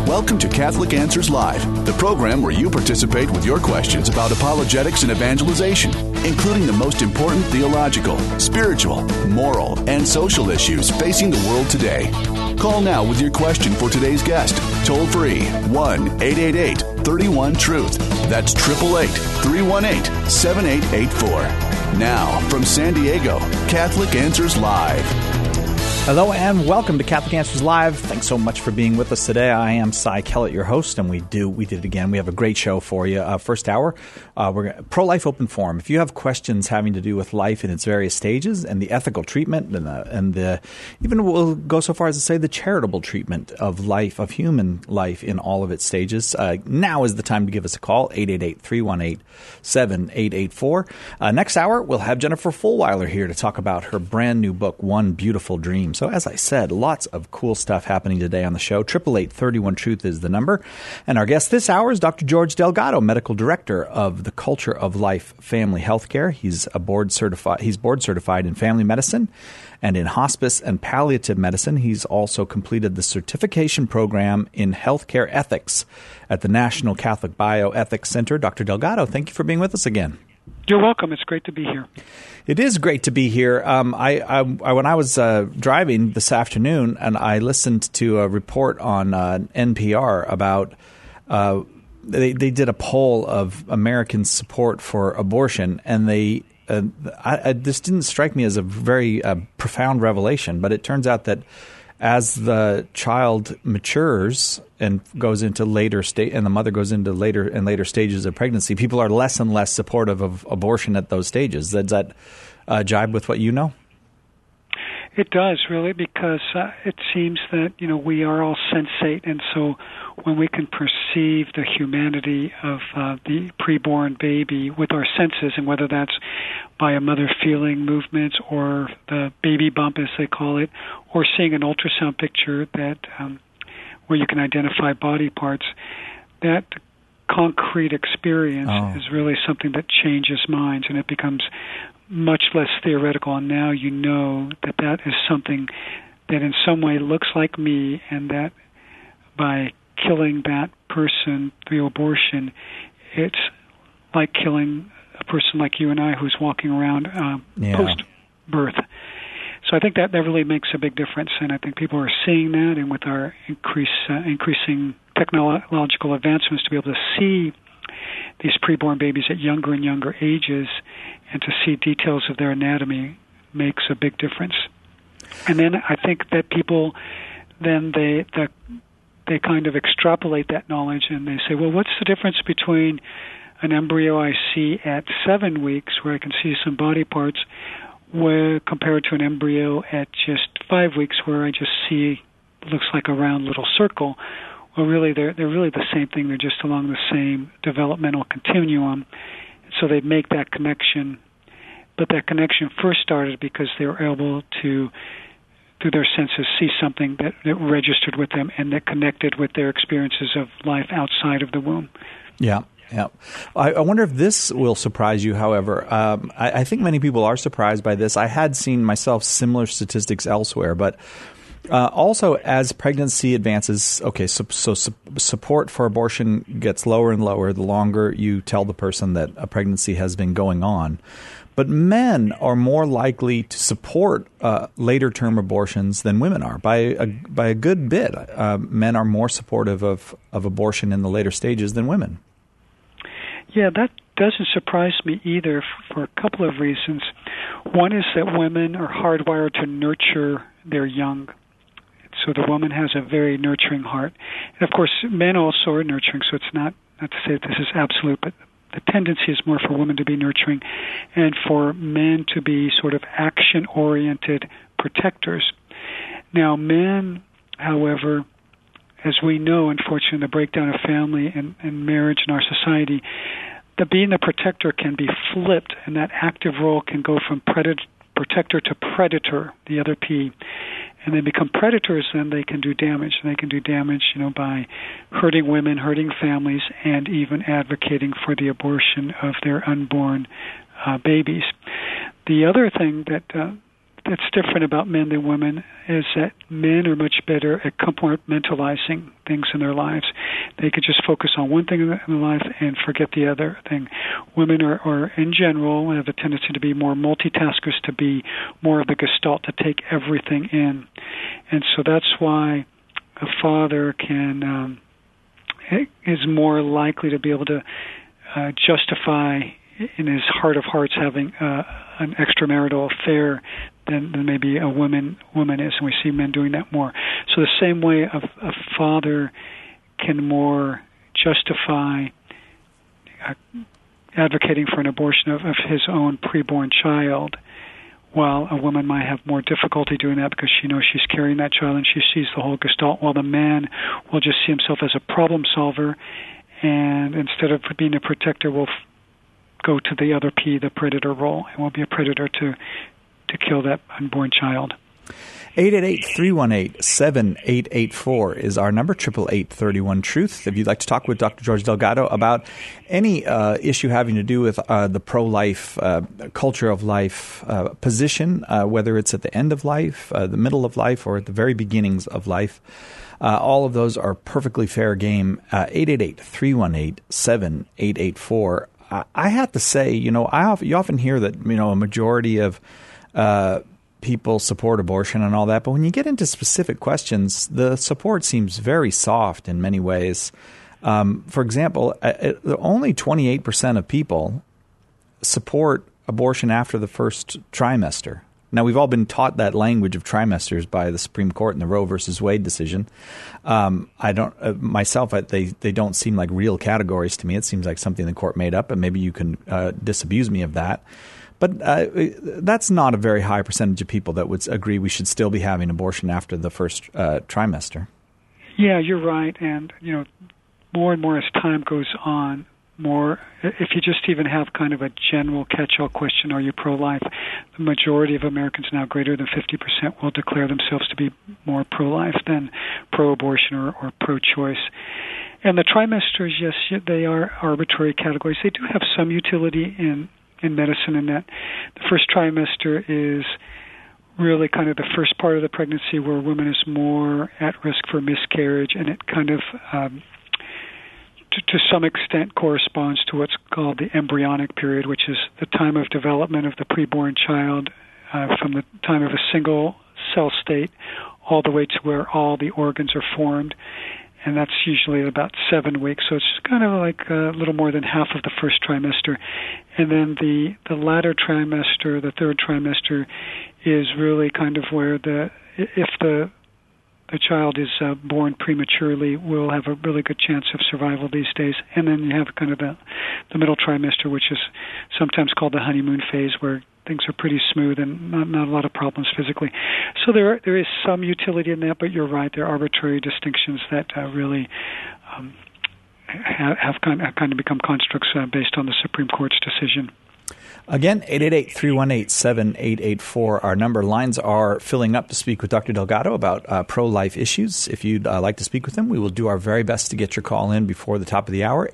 Welcome to Catholic Answers Live, the program where you participate with your questions about apologetics and evangelization, including the most important theological, spiritual, moral, and social issues facing the world today. Call now with your question for today's guest. Toll free 1-888-31-TRUTH. That's 888-318-7884. Now, from San Diego, Catholic Answers Live. Hello and welcome to Catholic Answers Live. Thanks so much for being with us today. I am Cy Kellett, your host, and we did it again. We have a great show for you. First hour, we're pro-life open forum. If you have questions having to do with life in its various stages and the ethical treatment and the even we'll go so far as to say the charitable treatment of life, of human life in all of its stages, now is the time to give us a call, 888-318-7884. Next hour, we'll have Jennifer Fulwiler here to talk about her brand new book, One Beautiful Dream. So as I said, lots of cool stuff happening today on the show. 888-31-TRUTH is the number. And our guest this hour is Dr. George Delgado, Medical Director of the Culture of Life Family Healthcare. He's board certified in family medicine and in hospice and palliative medicine. He's also completed the certification program in healthcare ethics at the National Catholic Bioethics Center. Dr. Delgado, thank you for being with us again. You're welcome. It's great to be here. It is great to be here. When I was driving this afternoon, and I listened to a report on NPR about they did a poll of Americans' support for abortion, and this didn't strike me as a very profound revelation, but it turns out that as the child matures and goes into later state, and the mother goes into later stages of pregnancy, people are less and less supportive of abortion at those stages. Does that jibe with what you know? It does, really, because it seems that we are all sensate, and so when we can perceive the humanity of the preborn baby with our senses, and whether that's by a mother feeling movements or the baby bump, as they call it, or seeing an ultrasound picture that where you can identify body parts, that concrete experience is really something that changes minds, and it becomes much less theoretical. And now you know that is something that in some way looks like me, and that by killing that person through abortion, it's like killing a person like you and I who's walking around post-birth. So I think that really makes a big difference, and I think people are seeing that, and with our increasing technological advancements, to be able to see these preborn babies at younger and younger ages and to see details of their anatomy makes a big difference. And then I think that people, then they kind of extrapolate that knowledge, and they say, well, what's the difference between an embryo I see at 7 weeks, where I can see some body parts, compared to an embryo at just 5 weeks, where I just see, looks like a round little circle. Well, really, they're really the same thing. They're just along the same developmental continuum. So they make that connection. But that connection first started because they were able to, through their senses, see something that registered with them and that connected with their experiences of life outside of the womb. Yeah. Yeah. I wonder if this will surprise you, however. I think many people are surprised by this. I had seen myself similar statistics elsewhere, but also as pregnancy advances, so support for abortion gets lower and lower the longer you tell the person that a pregnancy has been going on. But men are more likely to support later-term abortions than women are by a good bit. Men are more supportive of abortion in the later stages than women. Yeah, that doesn't surprise me either for a couple of reasons. One is that women are hardwired to nurture their young. So the woman has a very nurturing heart. And of course, men also are nurturing, so it's not to say that this is absolute, but the tendency is more for women to be nurturing and for men to be sort of action-oriented protectors. Now, men, however, as we know, unfortunately, in the breakdown of family and marriage in our society, being the protector can be flipped, and that active role can go from protector to predator, the other P. And they become predators, then they can do damage. And they can do damage, by hurting women, hurting families, and even advocating for the abortion of their unborn babies. The other thing that that's different about men than women is that men are much better at compartmentalizing things in their lives. They could just focus on one thing in their life and forget the other thing. Women are in general, have a tendency to be more multitaskers, to be more of the gestalt, to take everything in. And so that's why a father is more likely to be able to justify in his heart of hearts having an extramarital affair than maybe a woman is, and we see men doing that more. So the same way a father can more justify advocating for an abortion of his own preborn child, while a woman might have more difficulty doing that because she knows she's carrying that child and she sees the whole gestalt, while the man will just see himself as a problem solver, and instead of being a protector, will go to the other P, the predator role, and will be a predator to kill that unborn child. 888-318-7884 is our number, 888-31-TRUTH. If you'd like to talk with Dr. George Delgado about any issue having to do with the pro-life, culture of life position, whether it's at the end of life, the middle of life, or at the very beginnings of life, all of those are perfectly fair game. 888-318-7884. I have to say, you often hear that, a majority of people support abortion and all that, but when you get into specific questions, the support seems very soft in many ways. For example, only 28% of people support abortion after the first trimester. Now, we've all been taught that language of trimesters by the Supreme Court in the Roe versus Wade decision. I don't myself. They don't seem like real categories to me. It seems like something the court made up, and maybe you can disabuse me of that. But that's not a very high percentage of people that would agree we should still be having abortion after the first trimester. Yeah, you're right. And, more and more as time goes on, if you just even have kind of a general catch-all question, are you pro-life, the majority of Americans now, greater than 50%, will declare themselves to be more pro-life than pro-abortion or pro-choice. And the trimesters, yes, they are arbitrary categories. They do have some utility in medicine in that the first trimester is really kind of the first part of the pregnancy where a woman is more at risk for miscarriage, and it kind of to some extent corresponds to what's called the embryonic period, which is the time of development of the preborn child from the time of a single cell state all the way to where all the organs are formed. And that's usually about 7 weeks. So it's kind of like a little more than half of the first trimester. And then the latter trimester, the third trimester, is really kind of where if the child is born prematurely, will have a really good chance of survival these days. And then you have kind of the middle trimester, which is sometimes called the honeymoon phase, where things are pretty smooth and not a lot of problems physically. So there is some utility in that, but you're right, there are arbitrary distinctions that really have kind of become constructs based on the Supreme Court's decision. Again, 888-318-7884, our number. Lines are filling up to speak with Dr. Delgado about pro-life issues. If you'd like to speak with him, we will do our very best to get your call in before the top of the hour,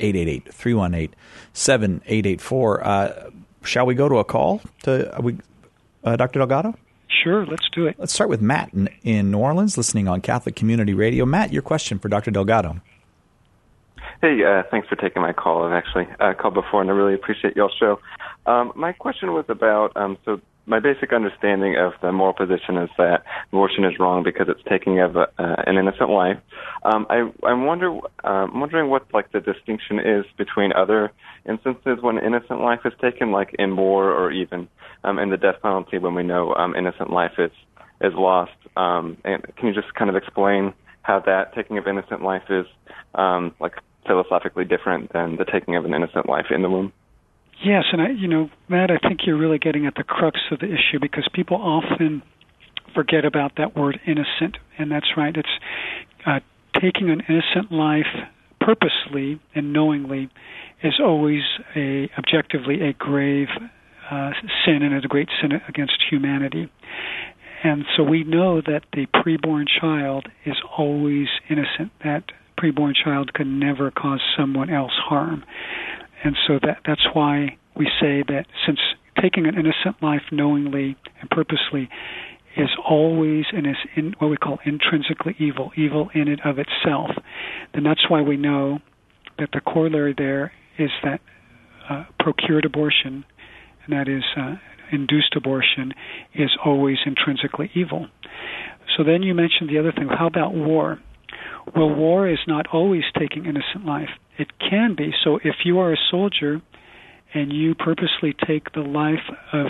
888-318-7884. Shall we go to a call to Dr. Delgado? Sure, let's do it. Let's start with Matt in New Orleans, listening on Catholic Community Radio. Matt, your question for Dr. Delgado. Hey, thanks for taking my call. I've actually called before, and I really appreciate y'all's show. My question was about, so my basic understanding of the moral position is that abortion is wrong because it's taking of an innocent life. I'm wondering what the distinction is between other instances when innocent life is taken, like in war or even in the death penalty when we know innocent life is lost. And can you just kind of explain how that taking of innocent life is philosophically different than the taking of an innocent life in the womb? Yes, and Matt, I think you're really getting at the crux of the issue, because people often forget about that word innocent, and that's right. It's taking an innocent life purposely and knowingly is always objectively a grave sin, and is a great sin against humanity. And so we know that the preborn child is always innocent. That preborn child can never cause someone else harm. And so that's why we say that since taking an innocent life knowingly and purposely is always and is in what we call intrinsically evil in and of itself. And that's why we know that the corollary there is that procured abortion, and that is induced abortion, is always intrinsically evil. So then you mentioned the other thing. How about war? Well, war is not always taking innocent life. It can be. So if you are a soldier and you purposely take the life of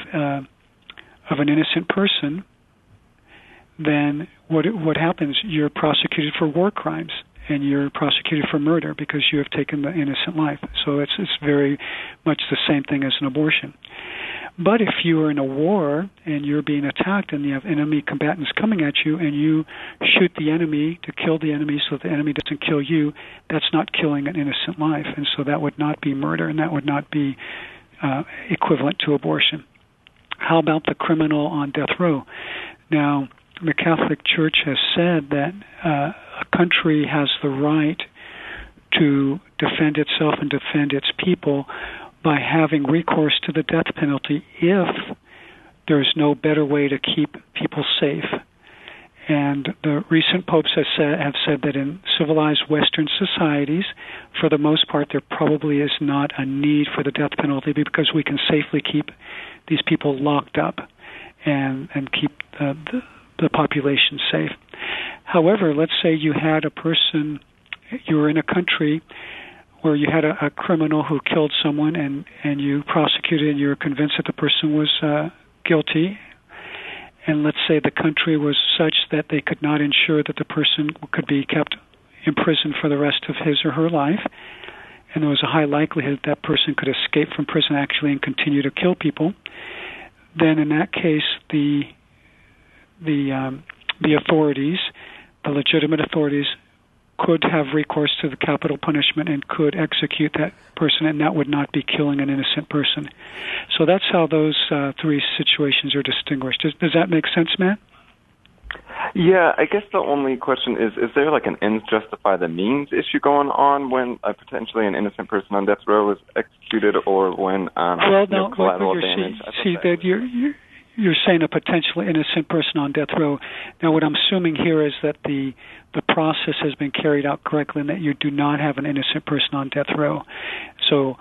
an innocent person, then what happens? You're prosecuted for war crimes, and you're prosecuted for murder because you have taken the innocent life. So it's very much the same thing as an abortion. But if you are in a war and you're being attacked and you have enemy combatants coming at you and you shoot the enemy to kill the enemy so the enemy doesn't kill you, that's not killing an innocent life. And so that would not be murder, and that would not be equivalent to abortion. How about the criminal on death row? Now, the Catholic Church has said that a country has the right to defend itself and defend its people by having recourse to the death penalty if there's no better way to keep people safe. And the recent popes have said that in civilized Western societies, for the most part, there probably is not a need for the death penalty because we can safely keep these people locked up and keep the population safe. However, let's say you had a person, you were in a country where you had a criminal who killed someone and you prosecuted and you were convinced that the person was guilty, and let's say the country was such that they could not ensure that the person could be kept in prison for the rest of his or her life, and there was a high likelihood that person could escape from prison actually and continue to kill people, then in that case the authorities, the legitimate authorities, could have recourse to the capital punishment and could execute that person, and that would not be killing an innocent person. So that's how those three situations are distinguished. Does that make sense, Matt? Yeah, I guess the only question is there like an ends justify the means issue going on when potentially an innocent person on death row is executed, or when collateral damage? You're saying a potentially innocent person on death row. Now, what I'm assuming here is that the process has been carried out correctly, and that you do not have an innocent person on death row. So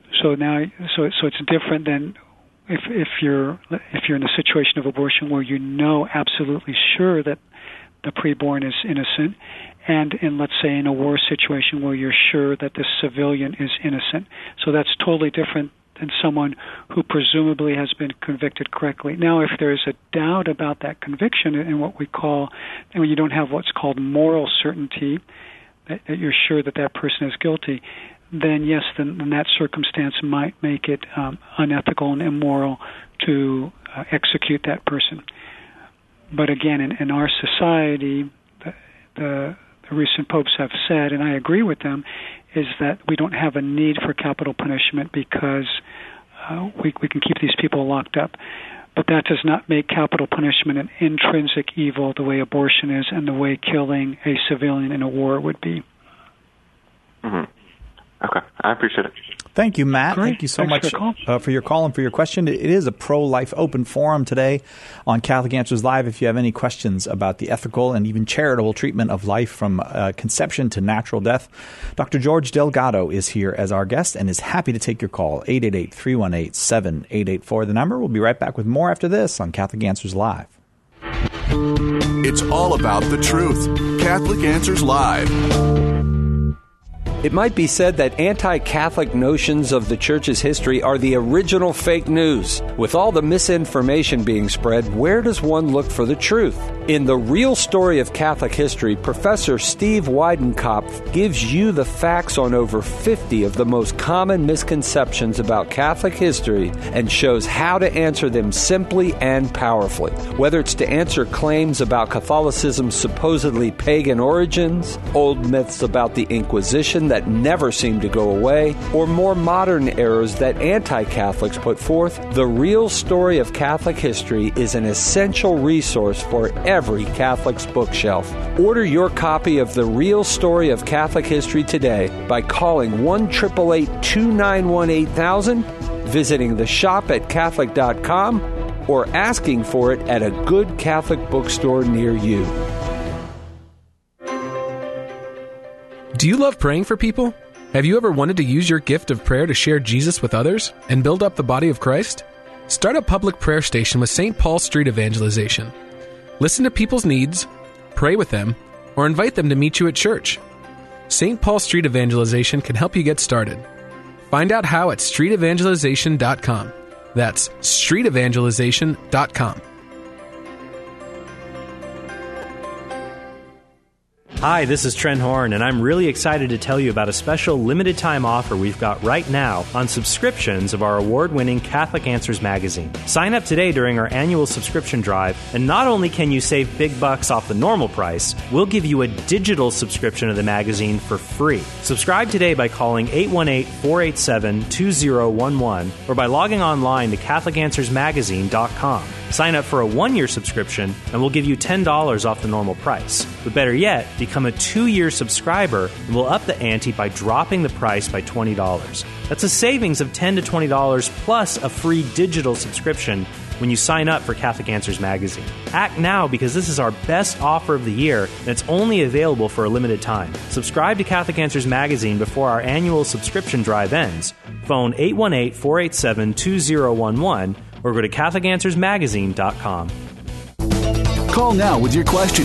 it's different than if you're in the situation of abortion where you know absolutely sure that the preborn is innocent, and in, let's say, in a war situation where you're sure that the civilian is innocent. So that's totally different than someone who presumably has been convicted correctly. Now, if there is a doubt about that conviction, and what we call, and when you don't have what's called moral certainty, that you're sure that that person is guilty, then yes, then that circumstance might make it unethical and immoral to execute that person. But again, in our society, the recent popes have said, and I agree with them, is that we don't have a need for capital punishment because we can keep these people locked up. But that does not make capital punishment an intrinsic evil the way abortion is and the way killing a civilian in a war would be. Mm-hmm. Okay, I appreciate it. Thank you, Matt. Great. Thank you so Thanks much for your call and for your question. It is a pro-life open forum today on Catholic Answers Live. If you have any questions about the ethical and even charitable treatment of life from conception to natural death, Dr. George Delgado is here as our guest and is happy to take your call. 888-318-7884. The number. We'll be right back with more after this on Catholic Answers Live. It's all about the truth. Catholic Answers Live. It might be said that anti-Catholic notions of the Church's history are the original fake news. With all the misinformation being spread, where does one look for the truth? In The Real Story of Catholic History, Professor Steve Weidenkopf gives you the facts on over 50 of the most common misconceptions about Catholic history and shows how to answer them simply and powerfully. Whether it's to answer claims about Catholicism's supposedly pagan origins, old myths about the Inquisition that never seem to go away, or more modern errors that anti-Catholics put forth, The Real Story of Catholic History is an essential resource for every Catholic's bookshelf. Order your copy of The Real Story of Catholic History today by calling 1-888-291-8000 visiting the shop at Catholic.com, or asking for it at a good Catholic bookstore near you. Do you love praying for people? Have you ever wanted to use your gift of prayer to share Jesus with others and build up the body of Christ? Start a public prayer station with St. Paul Street Evangelization. Listen to people's needs, pray with them, or invite them to meet you at church. St. Paul Street Evangelization can help you get started. Find out how at streetevangelization.com. That's streetevangelization.com. Hi, this is Trent Horn, and I'm really excited to tell you about a special limited-time offer we've got right now on subscriptions of our award-winning Catholic Answers magazine. Sign up today during our annual subscription drive, and not only can you save big bucks off the normal price, we'll give you a digital subscription of the magazine for free. Subscribe today by calling 818-487-2011 or by logging online to CatholicAnswersMagazine.com. Sign up for a 1-year subscription, and we'll give you $10 off the normal price. But better yet, become a 2-year subscriber, and we'll up the ante by dropping the price by $20. That's a savings of $10 to $20 plus a free digital subscription when you sign up for Catholic Answers Magazine. Act now, because this is our best offer of the year, and it's only available for a limited time. Subscribe to Catholic Answers Magazine before our annual subscription drive ends. Phone 818-487-2011 or go to CatholicAnswersMagazine.com. Call now with your question.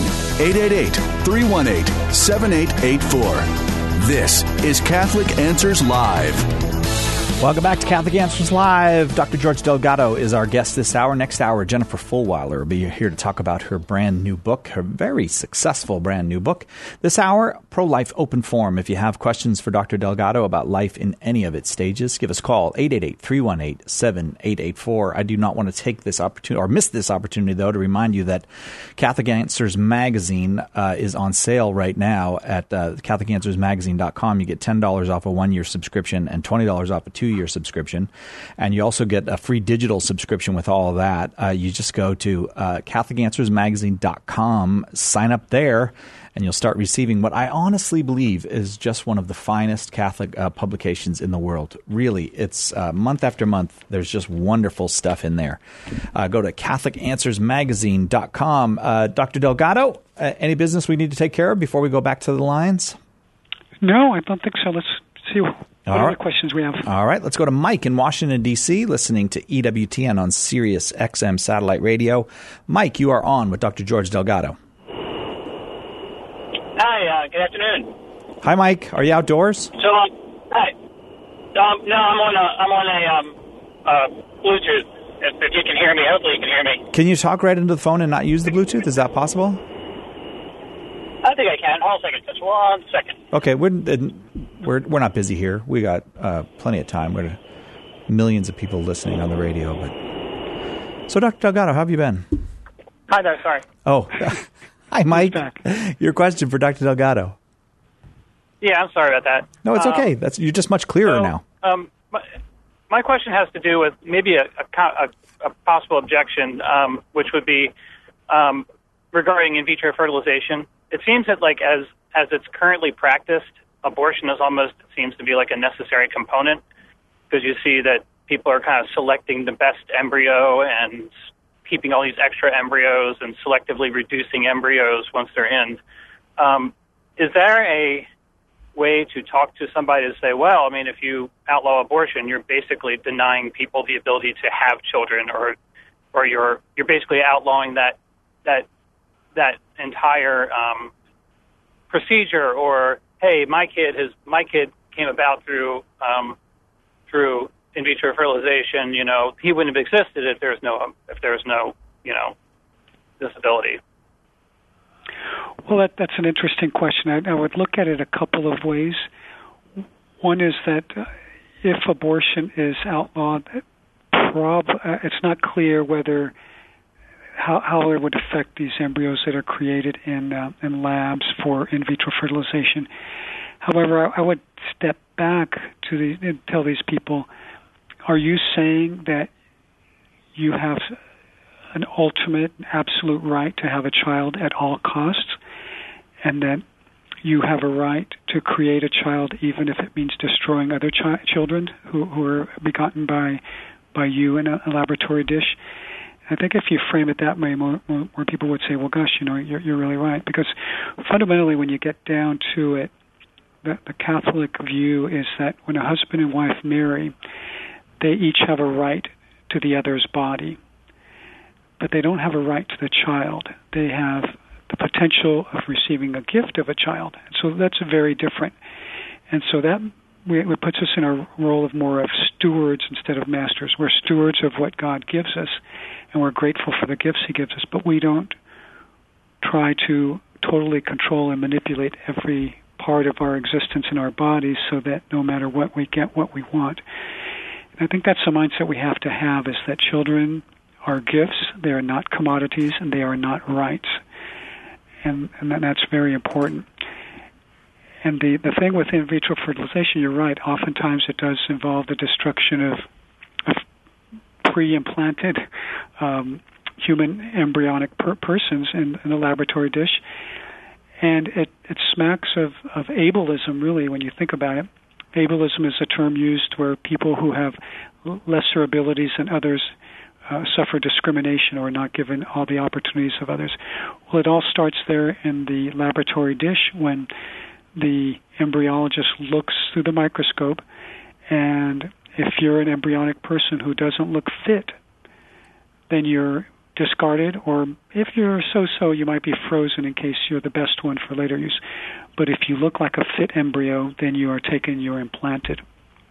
888-318-7884. This is Catholic Answers Live. Welcome back to Catholic Answers Live. Dr. George Delgado is our guest this hour. Next hour, Jennifer Fulwiler will be here to talk about her brand new book, her very successful brand new book. This hour, Pro-Life Open Forum. If you have questions for Dr. Delgado about life in any of its stages, give us a call, 888-318-7884. I do not want to take this opportunity or miss this opportunity, though, to remind you that Catholic Answers Magazine is on sale right now at CatholicAnswersMagazine.com. You get $10 off a 1-year subscription and $20 off a 2-year subscription, and you also get a free digital subscription with all of that. You just go to CatholicAnswersMagazine.com, sign up there, and you'll start receiving what I honestly believe is just one of the finest Catholic publications in the world. Really, it's month after month, there's just wonderful stuff in there. Go to CatholicAnswersMagazine.com. Dr. Delgado, any business we need to take care of before we go back to the lines? No, I don't think so. Let's see what other questions we have. All right, let's go to Mike in Washington, D.C., listening to EWTN on Sirius XM Satellite Radio. Mike, you are on with Dr. George Delgado. Hi, good afternoon. Hi, Mike. Are you outdoors? So, hi. No, I'm on a Bluetooth. If you can hear me, hopefully you can hear me. Can you talk right into the phone and not use the Bluetooth? Is that possible? I think I can. Hold a second. Just 1 second. Okay, we're not busy here. We got plenty of time. We're millions of people listening on the radio. But so, Dr. Delgado, how have you been? Hi there. Sorry. Oh, hi, Mike. Your question for Dr. Delgado. Yeah, I'm sorry about that. No, it's okay. You're just much clearer now. My question has to do with maybe a possible objection, which would be regarding in vitro fertilization. It seems that, like, as it's currently practiced, abortion seems to be like a necessary component, because you see that people are kind of selecting the best embryo and keeping all these extra embryos and selectively reducing embryos once they're in. Is there a way to talk to somebody to say, well, I mean, if you outlaw abortion, you're basically denying people the ability to have children, or you're basically outlawing that entire procedure, or hey, my kid came about through in vitro fertilization. You know, he wouldn't have existed if there's no disability. Well, that's an interesting question. I would look at it a couple of ways. One is that if abortion is outlawed, it's not clear whether how it would affect these embryos that are created in labs for in vitro fertilization. However, I would step back and tell these people, are you saying that you have an ultimate, absolute right to have a child at all costs, and that you have a right to create a child, even if it means destroying other children who are begotten by you in a laboratory dish. I think if you frame it that way, more people would say, well, gosh, you're really right. Because fundamentally, when you get down to it, the Catholic view is that when a husband and wife marry, they each have a right to the other's body, but they don't have a right to the child. They have the potential of receiving a gift of a child. So that's very different. And so that it puts us in a role of more of stewards instead of masters. We're stewards of what God gives us, and we're grateful for the gifts He gives us, but we don't try to totally control and manipulate every part of our existence in our bodies so that no matter what, we get what we want. And I think that's the mindset we have to have, is that children are gifts, they are not commodities, and they are not rights. And that's very important. And the thing with in vitro fertilization, you're right, oftentimes it does involve the destruction of pre-implanted human embryonic persons in a laboratory dish. And it smacks of ableism, really, when you think about it. Ableism is a term used where people who have lesser abilities than others suffer discrimination or are not given all the opportunities of others. Well, it all starts there in the laboratory dish when the embryologist looks through the microscope, and if you're an embryonic person who doesn't look fit, then you're discarded, or if you're so-so, you might be frozen in case you're the best one for later use. But if you look like a fit embryo, then you are taken, you're implanted.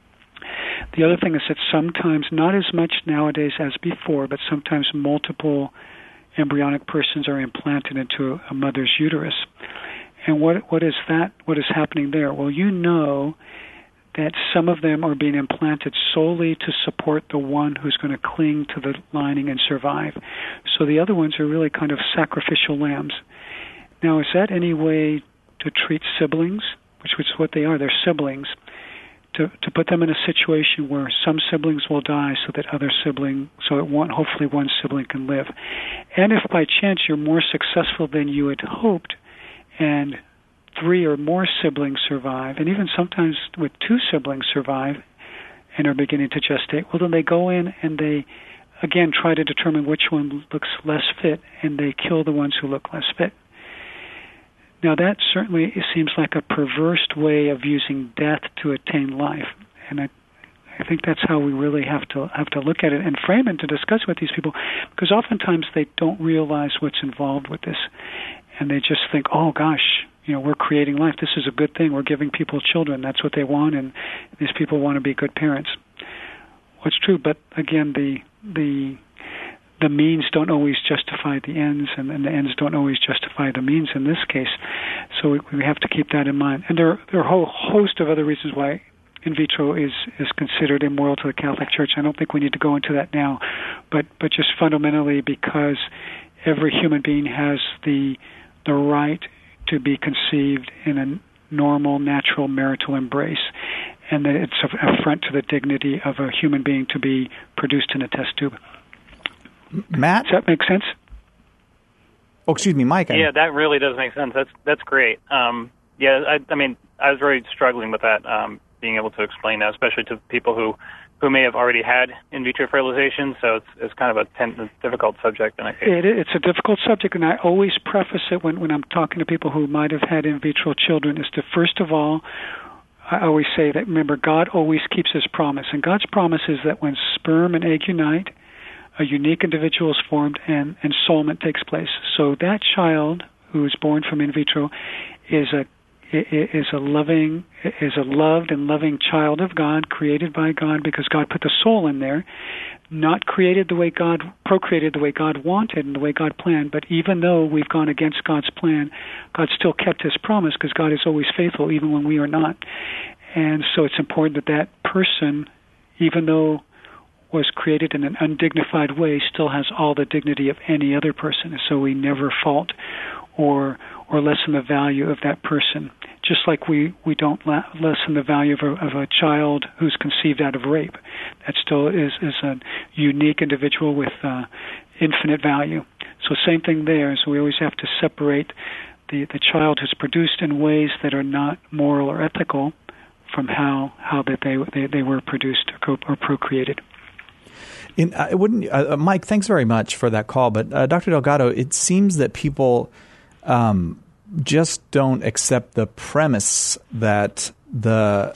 The other thing is that sometimes, not as much nowadays as before, but sometimes multiple embryonic persons are implanted into a mother's uterus. And what is that? What is happening there? Well, you know that some of them are being implanted solely to support the one who's going to cling to the lining and survive. So the other ones are really kind of sacrificial lambs. Now, is that any way to treat siblings, which is what they are? They're siblings. To put them in a situation where some siblings will die so that hopefully one sibling can live. And if by chance you're more successful than you had hoped, and 3 or more siblings survive, and even sometimes with 2 siblings survive and are beginning to gestate, well, then they go in and they, again, try to determine which one looks less fit, and they kill the ones who look less fit. Now, that certainly seems like a perverse way of using death to attain life, and I think that's how we really have to look at it and frame it to discuss with these people, because oftentimes they don't realize what's involved with this, and they just think, oh, gosh, we're creating life. This is a good thing. We're giving people children. That's what they want, and these people want to be good parents. Well, it's true, but again, the means don't always justify the ends, and the ends don't always justify the means in this case. So we have to keep that in mind. And there are a whole host of other reasons why in vitro is considered immoral to the Catholic Church. I don't think we need to go into that now, but just fundamentally because every human being has the right to be conceived in a normal, natural, marital embrace, and that it's an affront to the dignity of a human being to be produced in a test tube. Matt? Does that make sense? Oh, excuse me, Mike. Yeah, that really does make sense. That's great. I mean, I was really struggling with that, being able to explain that, especially to people who may have already had in vitro fertilization. So it's kind of a difficult subject in that case. It's a difficult subject, and I always preface it when I'm talking to people who might have had in vitro children is to, first of all, I always say that, remember, God always keeps His promise. And God's promise is that when sperm and egg unite, a unique individual is formed and soulment takes place. So that child who is born from in vitro is a loved and loving child of God, created by God because God put the soul in there, not procreated the way God wanted and the way God planned. But even though we've gone against God's plan, God still kept His promise because God is always faithful even when we are not. And so it's important that person, even though was created in an undignified way, still has all the dignity of any other person. So we never fault or lessen the value of that person. Just like we don't lessen the value of a child who's conceived out of rape. That still is a unique individual with infinite value. So same thing there. So we always have to separate the child who's produced in ways that are not moral or ethical from how that they were produced or procreated. Mike, thanks very much for that call. But Dr. Delgado, it seems that people just don't accept the premise that that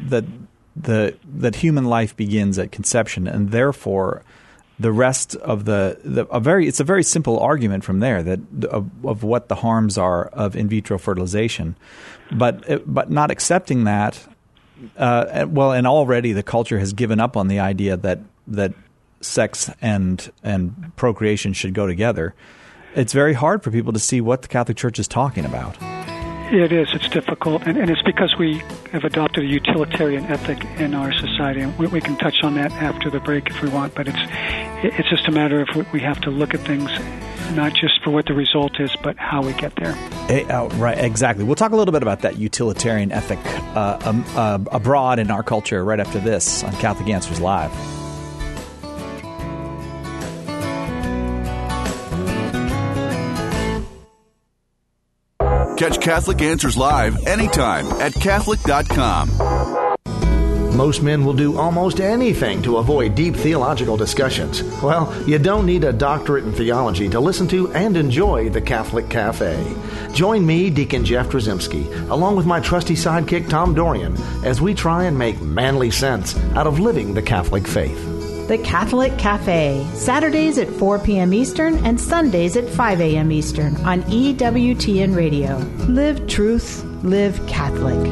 human life begins at conception, and therefore the rest of it's a very simple argument from there of what the harms are of in vitro fertilization, but not accepting that. And already the culture has given up on the idea that sex and procreation should go together. It's very hard for people to see what the Catholic Church is talking about. It is. It's difficult. And it's because we have adopted a utilitarian ethic in our society. And we can touch on that after the break if we want, but it's just a matter of we have to look at things not just for what the result is, but how we get there. Right, exactly. We'll talk a little bit about that utilitarian ethic abroad in our culture right after this on Catholic Answers Live. Catch Catholic Answers Live anytime at Catholic.com. Most men will do almost anything to avoid deep theological discussions. Well, you don't need a doctorate in theology to listen to and enjoy the Catholic Cafe. Join me, Deacon Jeff Drzymski, along with my trusty sidekick Tom Dorian, as we try and make manly sense out of living the Catholic faith. The Catholic Cafe, Saturdays at 4 p.m. Eastern and Sundays at 5 a.m. Eastern on EWTN Radio. Live truth, live Catholic.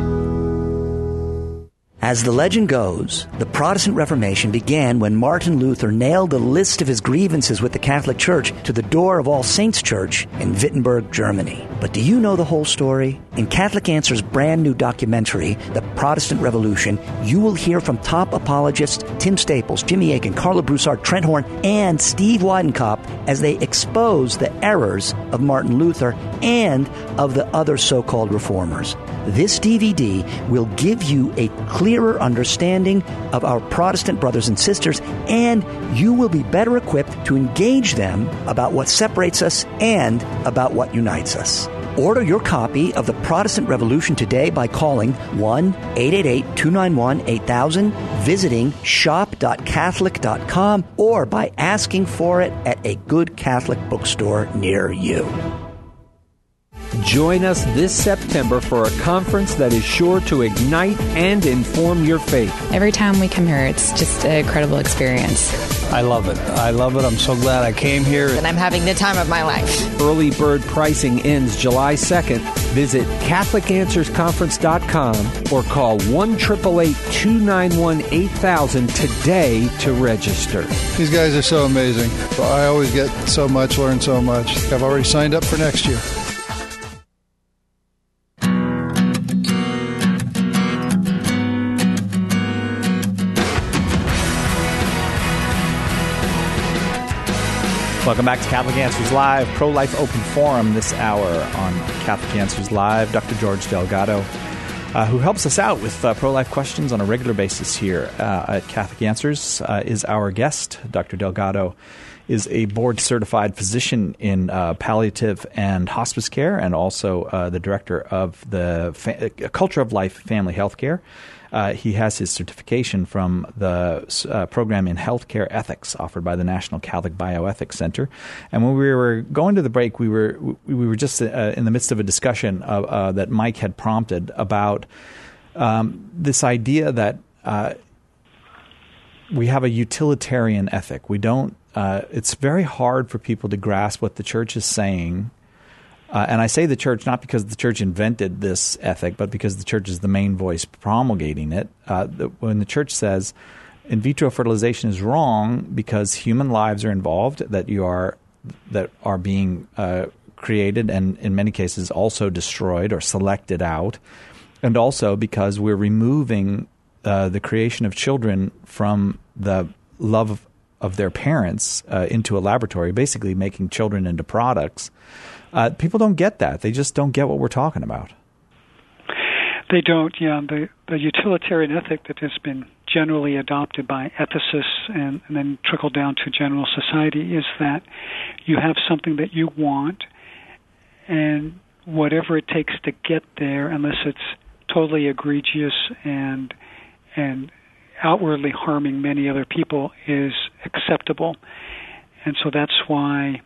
As the legend goes, the Protestant Reformation began when Martin Luther nailed a list of his grievances with the Catholic Church to the door of All Saints Church in Wittenberg, Germany. But do you know the whole story? In Catholic Answers' brand new documentary, The Protestant Revolution, you will hear from top apologists Tim Staples, Jimmy Akin, Carla Broussard, Trent Horn, and Steve Weidenkopf as they expose the errors of Martin Luther and of the other so-called reformers. This DVD will give you a clearer understanding of our Protestant brothers and sisters, and you will be better equipped to engage them about what separates us and about what unites us. Order your copy of The Protestant Revolution today by calling 1-888-291-8000, visiting shop.catholic.com, or by asking for it at a good Catholic bookstore near you. Join us this September for a conference that is sure to ignite and inform your faith. Every time we come here, it's just an incredible experience. I love it. I'm so glad I came here. And I'm having the time of my life. Early bird pricing ends July 2nd. Visit CatholicAnswersConference.com or call 1-888-291-8000 today to register. These guys are so amazing. I always get so much, learn so much. I've already signed up for next year. Welcome back to Catholic Answers Live, Pro-Life Open Forum this hour on Catholic Answers Live. Dr. George Delgado, who helps us out with pro-life questions on a regular basis here at Catholic Answers, is our guest. Dr. Delgado is a board-certified physician in palliative and hospice care, and also the director of the Culture of Life Family Health Care. He has his certification from the program in healthcare ethics offered by the National Catholic Bioethics Center. And when we were going to the break, we were just in the midst of a discussion that Mike had prompted about this idea that we have a utilitarian ethic. We don't. It's very hard for people to grasp what the church is saying. And I say the church not because the church invented this ethic, but because the church is the main voice promulgating it. When the church says in vitro fertilization is wrong because human lives are involved, that are being created and in many cases also destroyed or selected out, and also because we're removing the creation of children from the love of their parents into a laboratory, basically making children into products. People don't get that. They just don't get what we're talking about. They don't, yeah. The utilitarian ethic that has been generally adopted by ethicists and then trickled down to general society is that you have something that you want, and whatever it takes to get there, unless it's totally egregious and outwardly harming many other people, is acceptable. And so that's why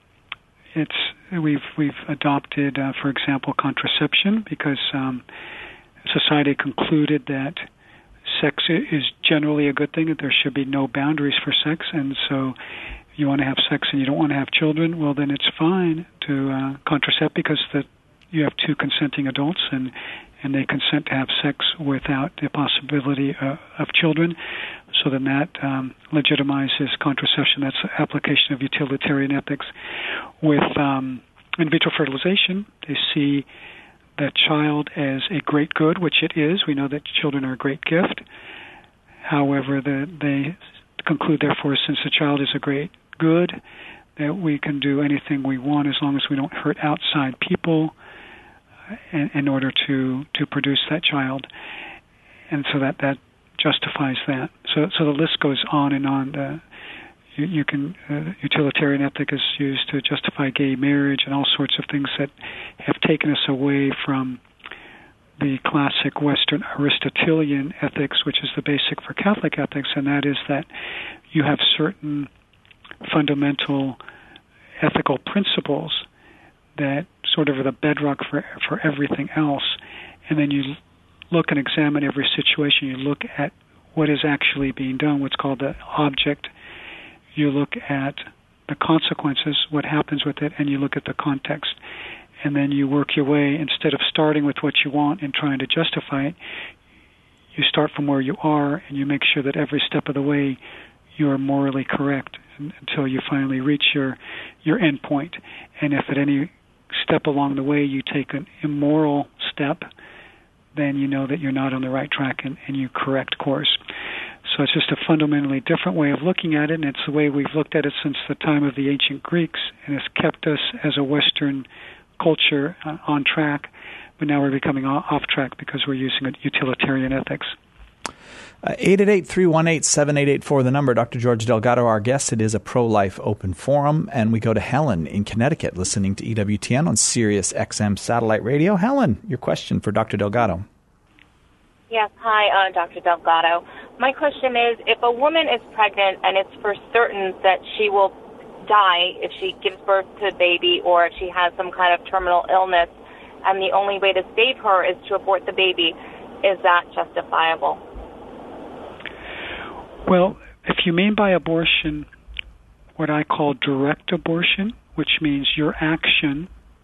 we've adopted, for example, contraception, because society concluded that sex is generally a good thing, that there should be no boundaries for sex, and so you want to have sex and you don't want to have children, well, then it's fine to contracept, because you have two consenting adults, and they consent to have sex without the possibility of children. So then that legitimizes contraception. That's the application of utilitarian ethics. With in vitro fertilization, they see the child as a great good, which it is. We know that children are a great gift. However, they conclude, therefore, since the child is a great good, that we can do anything we want as long as we don't hurt outside people in order to produce that child. And so that justifies that. So the list goes on and on. Utilitarian ethic is used to justify gay marriage and all sorts of things that have taken us away from the classic Western Aristotelian ethics, which is the basic for Catholic ethics, and that is that you have certain fundamental ethical principles that sort of are the bedrock for everything else. And then you look and examine every situation. You look at what is actually being done, what's called the object. You look at the consequences, what happens with it, and you look at the context. And then you work your way. Instead of starting with what you want and trying to justify it, you start from where you are, and you make sure that every step of the way you are morally correct until you finally reach your end point. And if at any step along the way you take an immoral step, then you know that you're not on the right track, and you correct course. So it's just a fundamentally different way of looking at it, and it's the way we've looked at it since the time of the ancient Greeks, and it's kept us as a Western culture on track, but now we're becoming off track because we're using a utilitarian ethics. 888-318-7884, the number. Dr. George Delgado, our guest. It is a pro-life open forum, and we go to Helen in Connecticut, listening to EWTN on Sirius XM satellite radio. Helen, your question for Dr. Delgado. Yes, hi, Dr. Delgado. My question is, if a woman is pregnant and it's for certain that she will die if she gives birth to a baby, or if she has some kind of terminal illness, and the only way to save her is to abort the baby, is that justifiable? Well, if you mean by abortion what I call direct abortion, which means your action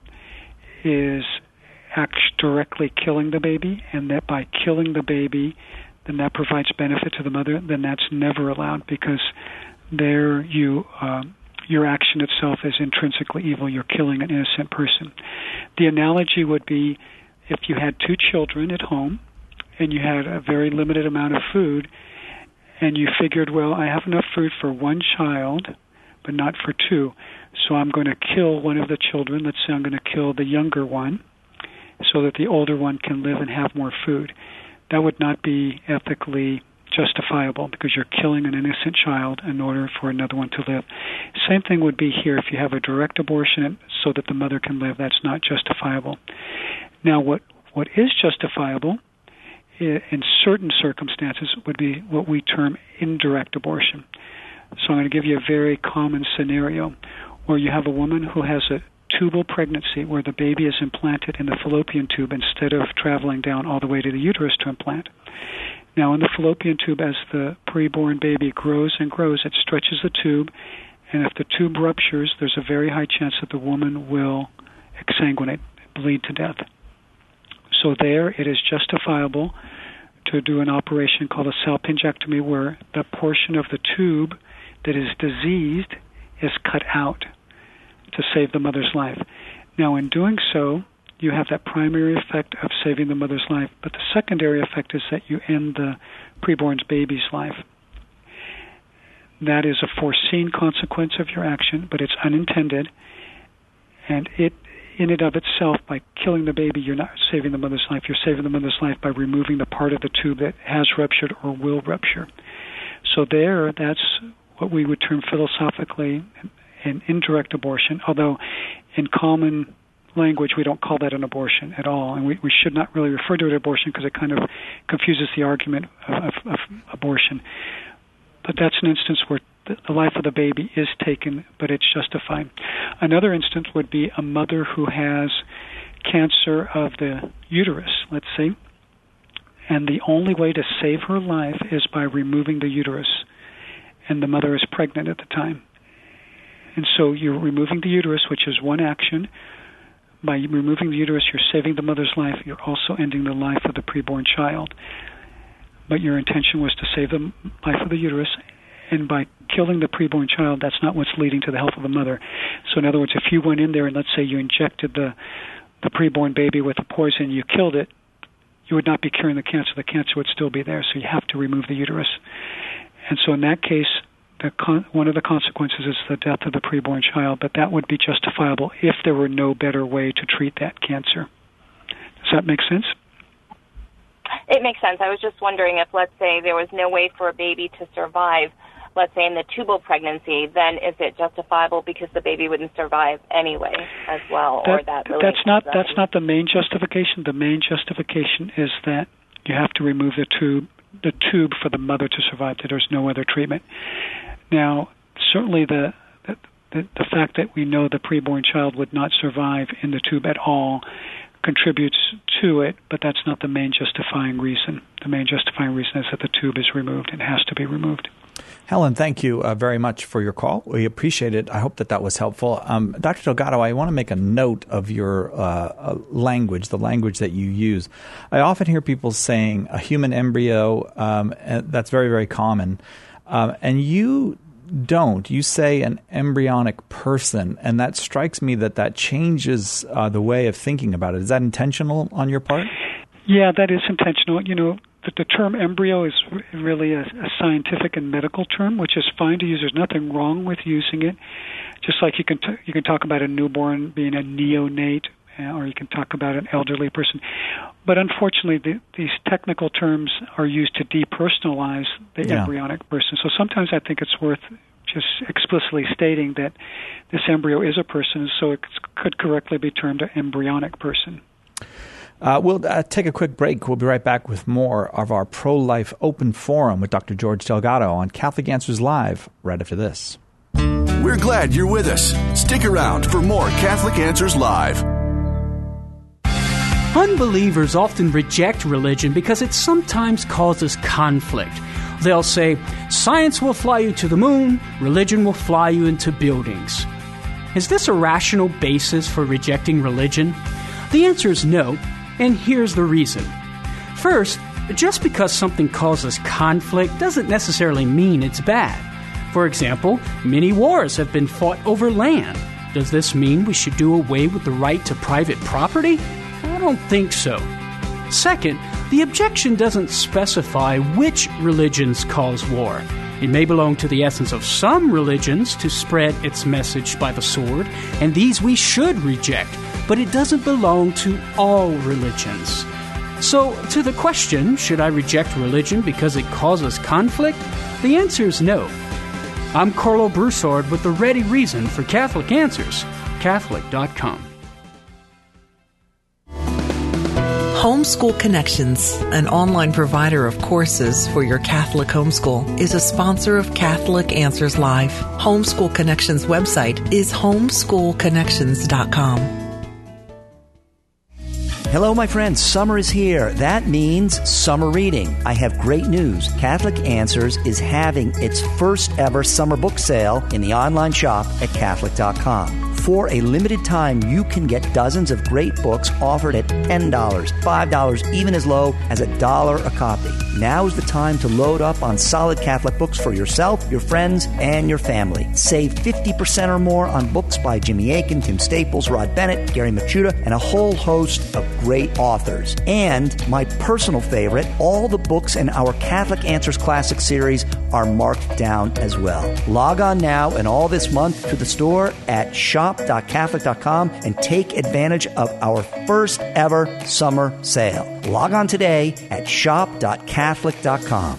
is directly killing the baby, and that by killing the baby, then that provides benefit to the mother, then that's never allowed, because there your action itself is intrinsically evil. You're killing an innocent person. The analogy would be if you had two children at home and you had a very limited amount of food, and you figured, well, I have enough food for one child, but not for two, so I'm going to kill one of the children. Let's say I'm going to kill the younger one so that the older one can live and have more food. That would not be ethically justifiable, because you're killing an innocent child in order for another one to live. Same thing would be here. If you have a direct abortion so that the mother can live, that's not justifiable. Now, what is justifiable in certain circumstances would be what we term indirect abortion. So I'm going to give you a very common scenario where you have a woman who has a tubal pregnancy, where the baby is implanted in the fallopian tube instead of traveling down all the way to the uterus to implant. Now, in the fallopian tube, as the preborn baby grows and grows, it stretches the tube, and if the tube ruptures, there's a very high chance that the woman will exsanguinate, bleed to death. So there, it is justifiable to do an operation called a salpingectomy, where the portion of the tube that is diseased is cut out to save the mother's life. Now, in doing so, you have that primary effect of saving the mother's life, but the secondary effect is that you end the preborn baby's life. That is a foreseen consequence of your action, but it's unintended, and it, in and of itself, by killing the baby, you're not saving the mother's life. You're saving the mother's life by removing the part of the tube that has ruptured or will rupture. So there, that's what we would term philosophically an indirect abortion, although in common language, we don't call that an abortion at all, and we should not really refer to it as abortion because it kind of confuses the argument of abortion. But that's an instance where the life of the baby is taken, but it's justified. Another instance would be a mother who has cancer of the uterus, let's say, and the only way to save her life is by removing the uterus, and the mother is pregnant at the time. And so you're removing the uterus, which is one action. By removing the uterus, you're saving the mother's life. You're also ending the life of the preborn child. But your intention was to save the life of the uterus, and by killing the preborn child, that's not what's leading to the health of the mother. So in other words, if you went in there and let's say you injected the preborn baby with the poison, you killed it, you would not be curing the cancer. The cancer would still be there, so you have to remove the uterus. And so in that case, one of the consequences is the death of the preborn child, but that would be justifiable if there were no better way to treat that cancer. Does that make sense? It makes sense. I was just wondering if, let's say, there was no way for a baby to survive, let's say in the tubal pregnancy, then is it justifiable because the baby wouldn't survive anyway as well? That's not the main justification. The main justification is that you have to remove the tube for the mother to survive, that there's no other treatment. Now, certainly the fact that we know the preborn child would not survive in the tube at all contributes to it, but that's not the main justifying reason. The main justifying reason is that the tube is removed and has to be removed. Helen, thank you very much for your call. We appreciate it. I hope that was helpful. Dr. Delgado, I want to make a note of your language, the language that you use. I often hear people saying a human embryo, and that's very, very common. And you don't. You say an embryonic person, and that strikes me that changes the way of thinking about it. Is that intentional on your part? Yeah, that is intentional. You know, the term embryo is really a scientific and medical term, which is fine to use. There's nothing wrong with using it. Just like you can talk about a newborn being a neonate, or you can talk about an elderly person. But unfortunately, these technical terms are used to depersonalize the embryonic person. So sometimes I think it's worth just explicitly stating that this embryo is a person, so it could correctly be termed an embryonic person. We'll take a quick break. We'll be right back with more of our pro-life open forum with Dr. George Delgado on Catholic Answers Live right after this. We're glad you're with us. Stick around for more Catholic Answers Live. Unbelievers often reject religion because it sometimes causes conflict. They'll say, science will fly you to the moon, religion will fly you into buildings. Is this a rational basis for rejecting religion? The answer is no, and here's the reason. First, just because something causes conflict doesn't necessarily mean it's bad. For example, many wars have been fought over land. Does this mean we should do away with the right to private property? I don't think so. Second, the objection doesn't specify which religions cause war. It may belong to the essence of some religions to spread its message by the sword, and these we should reject, but it doesn't belong to all religions. So, to the question, should I reject religion because it causes conflict? The answer is no. I'm Carlo Broussard with the ready reason for Catholic Answers, Catholic.com. Homeschool Connections, an online provider of courses for your Catholic homeschool, is a sponsor of Catholic Answers Live. Homeschool Connections website is homeschoolconnections.com. Hello, my friends. Summer is here. That means summer reading. I have great news. Catholic Answers is having its first ever summer book sale in the online shop at Catholic.com. For a limited time, you can get dozens of great books offered at $10, $5, even as low as $1 a copy. Now is the time to load up on solid Catholic books for yourself, your friends, and your family. Save 50% or more on books by Jimmy Akin, Tim Staples, Rod Bennett, Gary Machuda, and a whole host of great authors. And my personal favorite, all the books in our Catholic Answers Classic series are marked down as well. Log on now and all this month to the store at shop.catholic.com and take advantage of our first ever summer sale. Log on today at shop.catholic.com.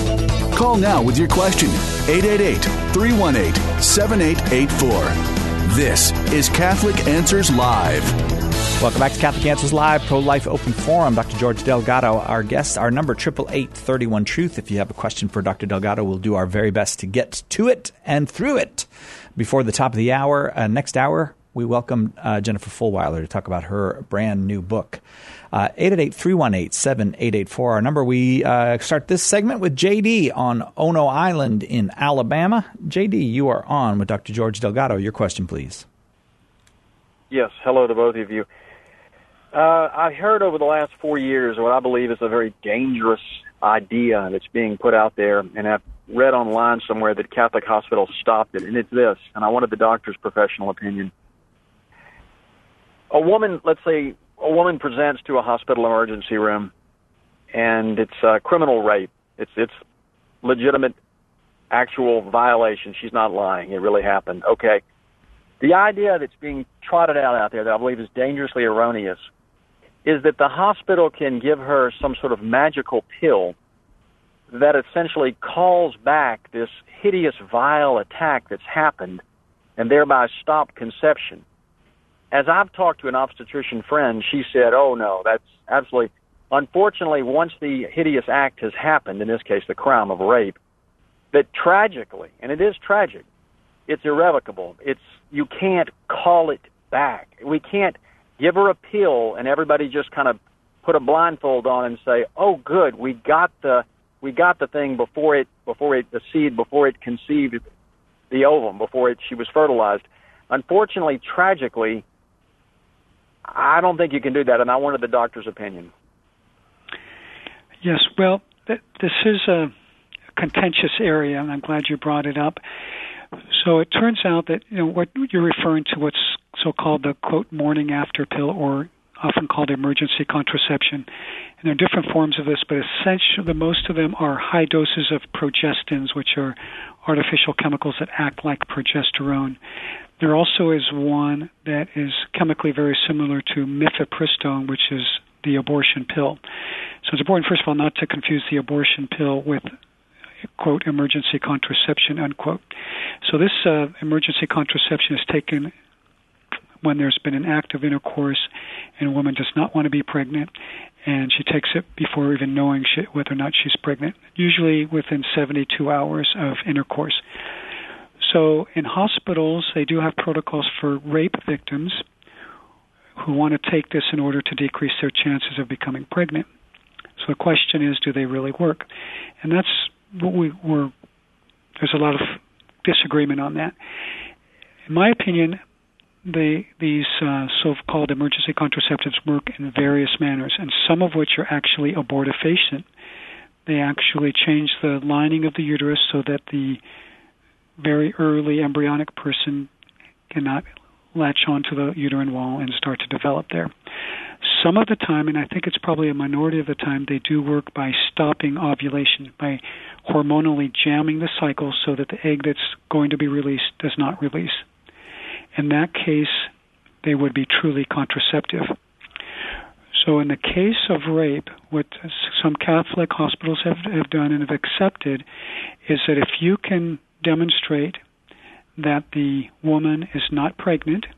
Call now with your question, 888-318-7884. This is Catholic Answers Live. Welcome back to Catholic Answers Live, Pro-Life Open Forum. Dr. George Delgado, our guest. Our number, 888-31-TRUTH. If you have a question for Dr. Delgado, we'll do our very best to get to it and through it before the top of the hour. Next hour, we welcome Jennifer Fulwiler to talk about her brand new book. 888-318-7884. Our number. We start this segment with J.D. on Ono Island in Alabama. J.D., you are on with Dr. George Delgado. Your question, please. Yes, hello to both of you. I heard over the last 4 years what I believe is a very dangerous idea that's being put out there, and I've read online somewhere that Catholic hospitals stopped it, and it's this, and I wanted the doctor's professional opinion. A woman, let's say, a woman presents to a hospital emergency room, and it's criminal rape. It's legitimate, actual violation. She's not lying. It really happened. Okay. The idea that's being trotted out there that I believe is dangerously erroneous is that the hospital can give her some sort of magical pill that essentially calls back this hideous, vile attack that's happened and thereby stop conception. As I've talked to an obstetrician friend, she said, oh, no, that's absolutely... Unfortunately, once the hideous act has happened, in this case the crime of rape, that tragically, and it is tragic, it's irrevocable. You can't call it back. We can't give her a pill and everybody just kind of put a blindfold on and say, oh, good, we got the thing before it conceived the ovum, she was fertilized. Unfortunately, tragically, I don't think you can do that, and I wanted the doctor's opinion. Yes, well, this is a contentious area, and I'm glad you brought it up. So it turns out that what you're referring to, what's so-called the, quote, morning after pill, or often called emergency contraception. And there are different forms of this, but essentially most of them are high doses of progestins, which are artificial chemicals that act like progesterone. There also is one that is chemically very similar to mifepristone, which is the abortion pill. So it's important, first of all, not to confuse the abortion pill with, quote, emergency contraception, unquote. So this emergency contraception is taken when there's been an act of intercourse and a woman does not want to be pregnant, and she takes it before even knowing whether or not she's pregnant, usually within 72 hours of intercourse. So in hospitals, they do have protocols for rape victims who want to take this in order to decrease their chances of becoming pregnant. So the question is, do they really work? And that's what there's a lot of disagreement on that. In my opinion, these so-called emergency contraceptives work in various manners, and some of which are actually abortifacient. They actually change the lining of the uterus so that the very early embryonic person cannot latch onto the uterine wall and start to develop there. Some of the time, and I think it's probably a minority of the time, they do work by stopping ovulation, by hormonally jamming the cycle so that the egg that's going to be released does not release. In that case, they would be truly contraceptive. So in the case of rape, what some Catholic hospitals have done and have accepted is that if you can demonstrate that the woman is not pregnant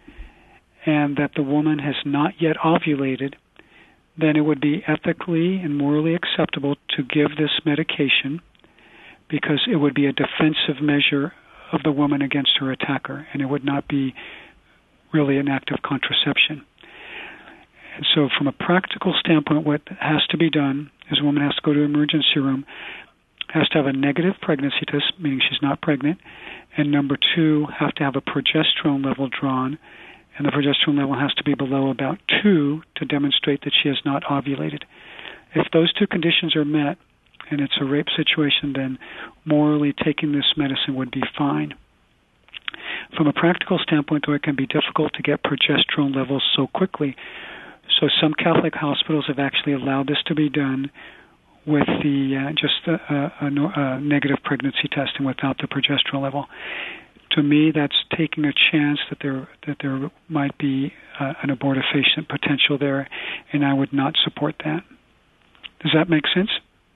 and that the woman has not yet ovulated, then it would be ethically and morally acceptable to give this medication because it would be a defensive measure of the woman against her attacker, and it would not be really an act of contraception. And so from a practical standpoint, what has to be done is a woman has to go to an emergency room, has to have a negative pregnancy test, meaning she's not pregnant, and number two, have to have a progesterone level drawn, and the progesterone level has to be below about 2 to demonstrate that she has not ovulated. If those two conditions are met, and it's a rape situation, then morally taking this medicine would be fine. From a practical standpoint, though, it can be difficult to get progesterone levels so quickly. So some Catholic hospitals have actually allowed this to be done with the just a negative pregnancy test and without the progesterone level. To me, that's taking a chance that there might be an abortifacient potential there, and I would not support that. Does that make sense?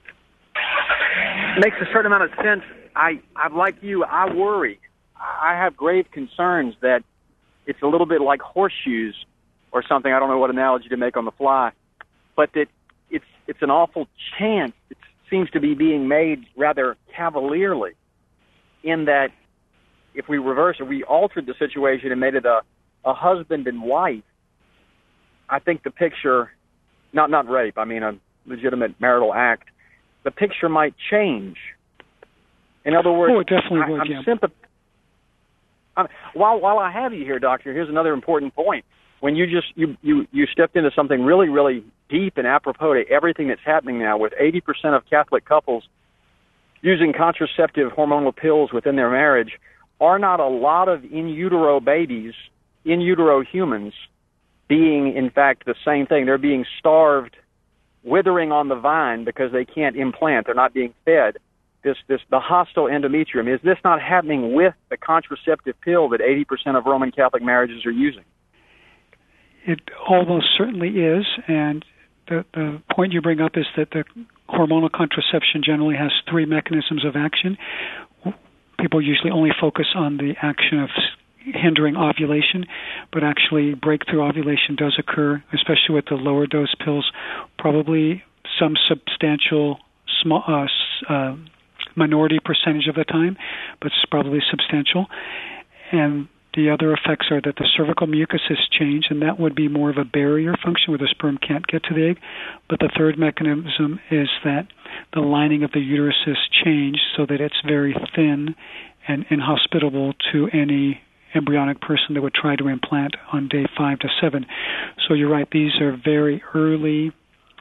Makes a certain amount of sense. I'm like you. I worry. I have grave concerns that it's a little bit like horseshoes or something. I don't know what analogy to make on the fly, but that it's an awful chance. It seems to be being made rather cavalierly, in that if we reverse it, we altered the situation and made it a husband and wife. I think the picture, not rape, I mean a legitimate marital act, the picture might change. In other words, it definitely would, yeah. While I have you here, Doctor, here's another important point. When you stepped into something really, really deep and apropos to everything that's happening now, with 80% of Catholic couples using contraceptive hormonal pills within their marriage, are not a lot of in utero babies, in utero humans, being in fact the same thing? They're being starved, withering on the vine because they can't implant. They're not being fed the hostile endometrium. Is this not happening with the contraceptive pill that 80% of Roman Catholic marriages are using? It almost certainly is, and the point you bring up is that the hormonal contraception generally has three mechanisms of action. People usually only focus on the action of hindering ovulation, but actually breakthrough ovulation does occur, especially with the lower dose pills. Probably some substantial small minority percentage of the time, but it's probably substantial. And the other effects are that the cervical mucus has changed, and that would be more of a barrier function where the sperm can't get to the egg. But the third mechanism is that the lining of the uterus has changed so that it's very thin and inhospitable to any embryonic person that would try to implant on day 5 to 7. So you're right, these are very early,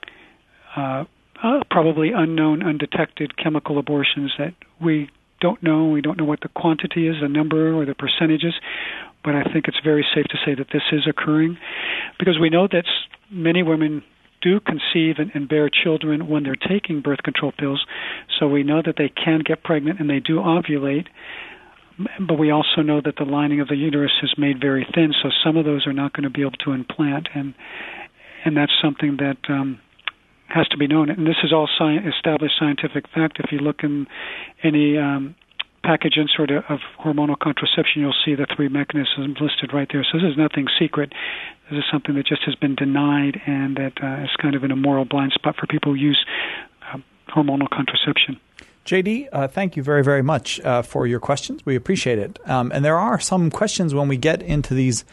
probably unknown, undetected chemical abortions that we don't know. We don't know what the quantity is, the number, or the percentages, but I think it's very safe to say that this is occurring, because we know that many women do conceive and bear children when they're taking birth control pills, so we know that they can get pregnant and they do ovulate, but we also know that the lining of the uterus is made very thin, so some of those are not going to be able to implant, and that's something that has to be known. And this is all established scientific fact. If you look in any package insert of hormonal contraception, you'll see the three mechanisms listed right there. So this is nothing secret. This is something that just has been denied, and that is kind of in a moral blind spot for people who use hormonal contraception. J.D., thank you very, very much for your questions. We appreciate it. And there are some questions when we get into these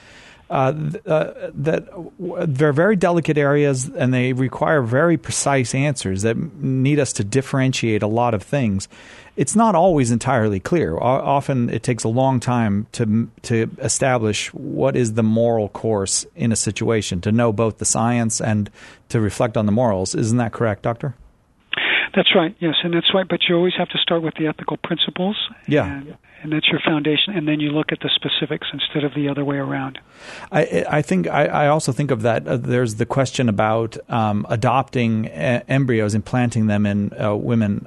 that they're very delicate areas, and they require very precise answers that need us to differentiate a lot of things. It's not always entirely clear. Often it takes a long time to establish what is the moral course in a situation, to know both the science and to reflect on the morals. Isn't that correct, Doctor? That's right, yes, and that's right, but you always have to start with the ethical principles. Yeah. And that's your foundation, and then you look at the specifics instead of the other way around. I think I also think of that. There's the question about adopting embryos, implanting them in women.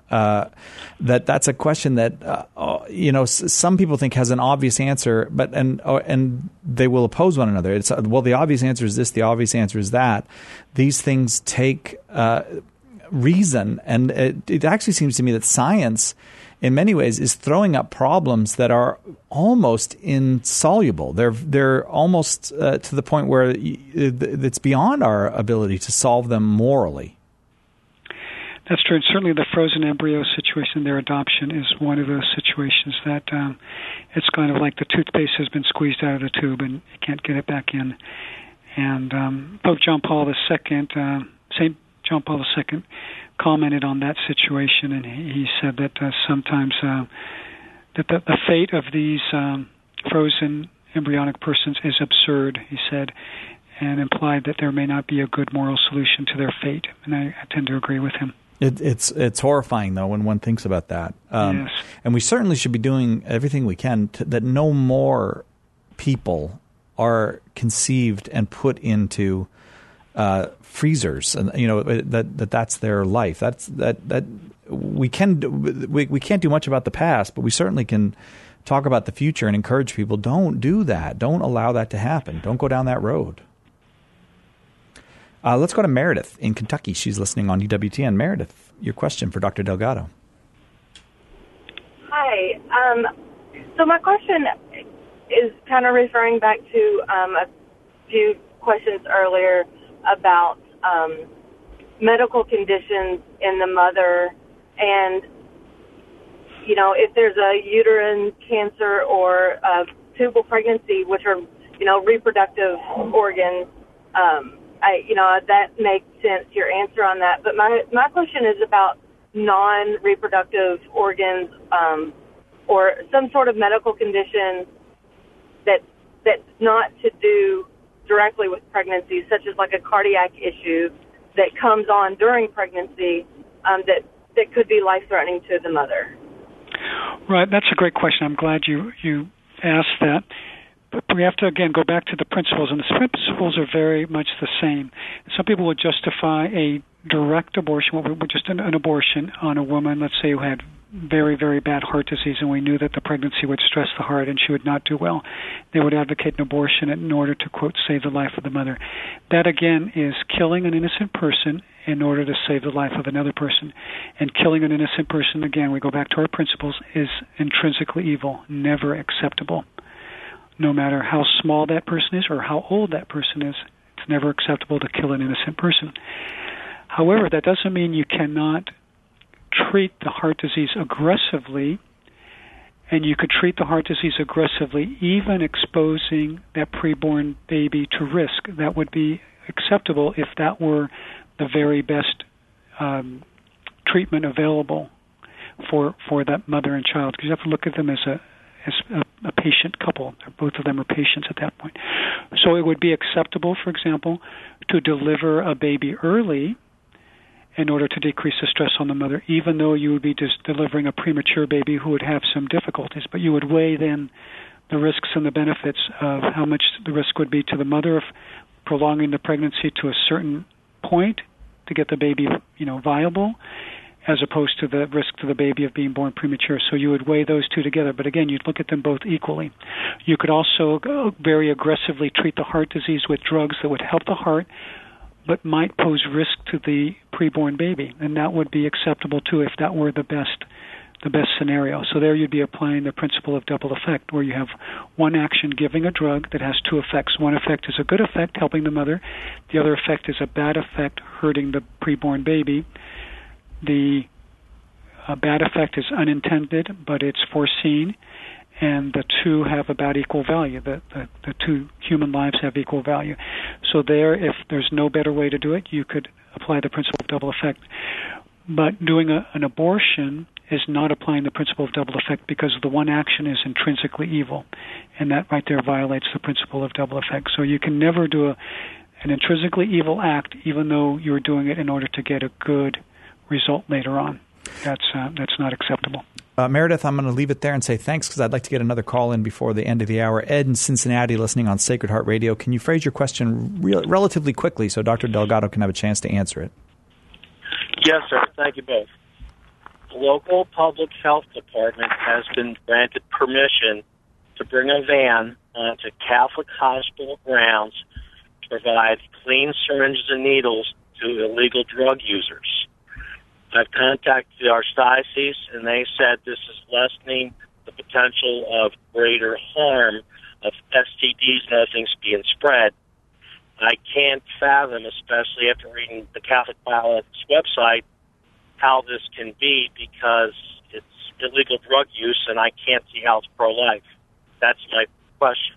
That's a question that some people think has an obvious answer, but and they will oppose one another. It's the obvious answer is this, the obvious answer is that. These things take reason, and it actually seems to me that science, in many ways, is throwing up problems that are almost insoluble. They're almost to the point where it's beyond our ability to solve them morally. That's true. And certainly the frozen embryo situation, their adoption, is one of those situations that it's kind of like the toothpaste has been squeezed out of the tube and you can't get it back in. And Pope John Paul II, St. John Paul II, commented on that situation, and he said that sometimes that the fate of these frozen embryonic persons is absurd, he said, and implied that there may not be a good moral solution to their fate. And I tend to agree with him. It's horrifying, though, when one thinks about that. Yes. And we certainly should be doing everything we can that no more people are conceived and put into freezers, and that's their life. That we can't do much about the past, but we certainly can talk about the future and encourage people. Don't do that. Don't allow that to happen. Don't go down that road. Let's go to Meredith in Kentucky. She's listening on EWTN. Meredith, your question for Dr. Delgado. Hi. So my question is kind of referring back to a few questions earlier about medical conditions in the mother, and if there's a uterine cancer or a tubal pregnancy, which are reproductive organs. That makes sense, your answer on that. But my question is about non-reproductive organs or some sort of medical condition that's not to do directly with pregnancy, such as like a cardiac issue that comes on during pregnancy that could be life-threatening to the mother. Right, that's a great question. I'm glad you asked that. But we have to, again, go back to the principles, and the principles are very much the same. Some people would justify a direct abortion, just an abortion on a woman, let's say, who had very, very bad heart disease, and we knew that the pregnancy would stress the heart and she would not do well. They would advocate an abortion in order to, quote, save the life of the mother. That, again, is killing an innocent person in order to save the life of another person. And killing an innocent person, again, we go back to our principles, is intrinsically evil, never acceptable. No matter how small that person is or how old that person is, it's never acceptable to kill an innocent person. However, that doesn't mean you cannot treat the heart disease aggressively, and you could treat the heart disease aggressively even exposing that preborn baby to risk. That would be acceptable if that were the very best treatment available for that mother and child, because you have to look at them as a patient couple. Both of them are patients at that point. So it would be acceptable, for example, to deliver a baby early in order to decrease the stress on the mother, even though you would be just delivering a premature baby who would have some difficulties. But you would weigh then the risks and the benefits of how much the risk would be to the mother of prolonging the pregnancy to a certain point to get the baby, viable, as opposed to the risk to the baby of being born premature. So you would weigh those two together. But again, you'd look at them both equally. You could also very aggressively treat the heart disease with drugs that would help the heart, but might pose risk to the preborn baby, and that would be acceptable too if that were the best scenario. So there you'd be applying the principle of double effect, where you have one action giving a drug that has two effects. One effect is a good effect, helping the mother. The other effect is a bad effect, hurting the preborn baby. The bad effect is unintended, but it's foreseen, and the two have about equal value. The two human lives have equal value. So there, if there's no better way to do it, you could apply the principle of double effect. But doing an abortion is not applying the principle of double effect, because the one action is intrinsically evil, and that right there violates the principle of double effect. So you can never do an intrinsically evil act, even though you're doing it in order to get a good result later on. That's not acceptable. Meredith, I'm going to leave it there and say thanks, because I'd like to get another call in before the end of the hour. Ed in Cincinnati, listening on Sacred Heart Radio. Can you phrase your question relatively quickly so Dr. Delgado can have a chance to answer it? Yes, sir. Thank you both. The local public health department has been granted permission to bring a van onto Catholic hospital grounds to provide clean syringes and needles to illegal drug users. I've contacted the Archdiocese, and they said this is lessening the potential of greater harm of STDs and other things being spread. I can't fathom, especially after reading the Catholic Bioethics website, how this can be, because it's illegal drug use, and I can't see how it's pro-life. That's my question.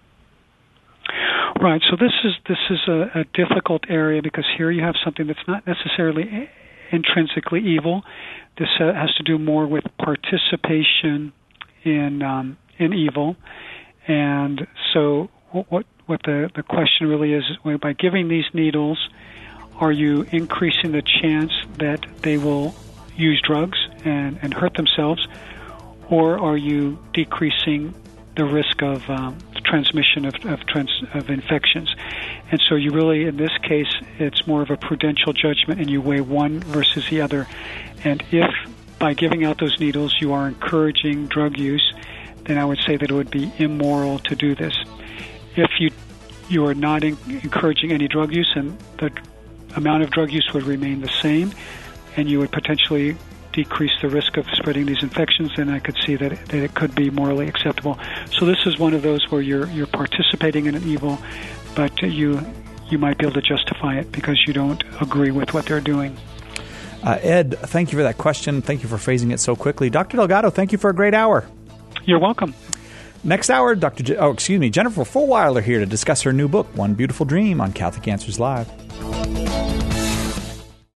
Right. So this is a difficult area, because here you have something that's not necessarily intrinsically evil. This has to do more with participation in evil, and so what the question really is, by giving these needles, are you increasing the chance that they will use drugs and hurt themselves, or are you decreasing the risk of transmission of infections? And so you really, in this case, it's more of a prudential judgment, and you weigh one versus the other. And if by giving out those needles you are encouraging drug use, then I would say that it would be immoral to do this. If you are not encouraging any drug use, and the amount of drug use would remain the same, and you would potentially decrease the risk of spreading these infections, then I could see that it could be morally acceptable. So this is one of those where you're participating in an evil, but you might be able to justify it because you don't agree with what they're doing. Ed, thank you for that question. Thank you for phrasing it so quickly. Dr. Delgado, thank you for a great hour. You're welcome. Next hour, Jennifer Fulweiler here to discuss her new book, One Beautiful Dream, on Catholic Answers Live.